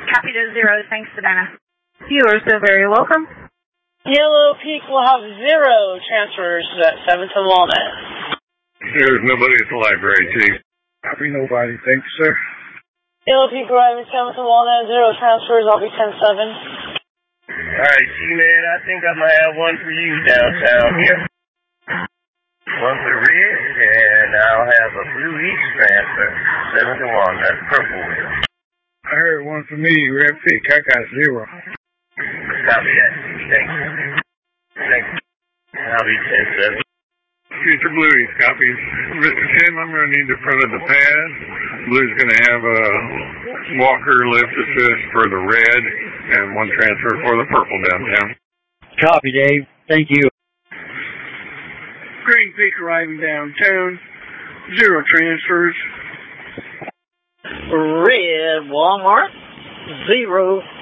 Copy to 0. Thanks, Savannah. You are so very welcome. Yellow Peak will have 0 transfers at 7th and Walnut. There's nobody at the library, Chief. Copy nobody. Thank you, sir. Yellow Peak arriving 7th and Walnut, 0 transfers. I'll be 10-7. Alright, G-Man, I think I might have one for you downtown here. One for red, and I'll have a blue east transfer. 7th and Walnut, purple wheel. I heard one for me, Red Peak. I got 0. Copy that. Thanks. Thanks. I'll be 10-7. Future Blues copies. Mr. Tim, I'm going to need the front of the pad. Blue's going to have a walker lift assist for the red and 1 transfer for the purple downtown. Copy, Dave. Thank you. Green Peak arriving downtown. 0 transfers. Red Walmart, 0